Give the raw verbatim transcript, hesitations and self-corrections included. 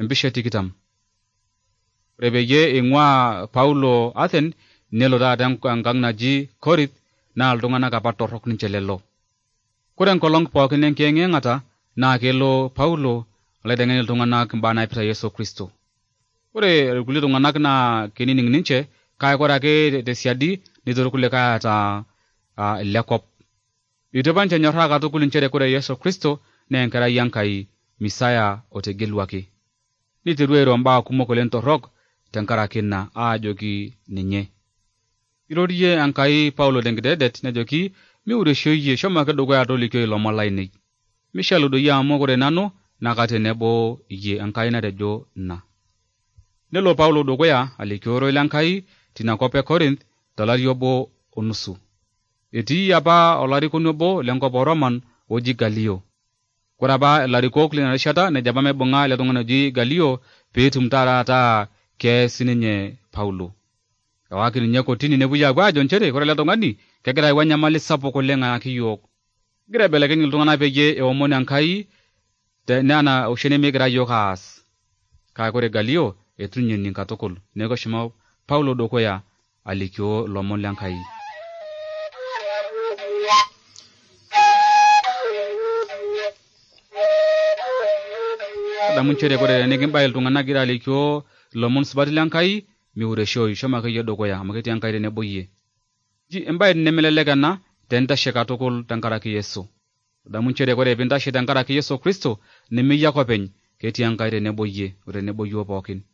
mbishe tikitam rebeye ingwa Paulo Athen nelo da tang naji Korith na aldungana kapatorok nincelelo kuren kolong pokinen kenge ngata na kelo Paulo ledengeni aldungana kmbana ipsa Yesu Kristo ore regulito nganak na kinining ninche kaya kora ke de siadi nidorukule kaya ta uh, lekop itobanche nyorha ka tukulin chere kore Yesu Kristo ne nkara yankai misaya otegelwaki nitiruero mba kumokolen torok tenkara kinna a jogi ninye irodiye ankai Paulo dengdedet ne jogi mi ure shoye shoma ke dogo ya dolikyo lo malaini Michel do ya mo kore nano nakate nebo ye ankai na dejo na nelo Paulo dogo ya alikyoro ilankai tina kope Corinth dolari yobo onusu eti yaba olari kunobo lengo boroman oji Galio kuraba larikok lina rishata ne jabame bonga le tongana ji Galio petum tara ta ke sininye Paulo kawaki ni nyako tini nebuya gwa jonchere kore le tongani kegera wanya mali sapo ko lenga kiyo gira belege ni tongana peje e omoni ankai te nana oshene megra yokas ka kore Galio etunye ni katokol nego shima Paulo dokoya alikyo lomon lankai da munchere kore ne gimbail tungana gira alikyo lomon subati lankai mi ure shoy shoma ke yodo koya maketi ankai ne boye ji embail ne melelega na tenta shekatokol tankara ki Yesu da munchere kore binta she tankara ki Yesu Kristo ne mi yakopen keti ankai ne boye ure ne boyo pokin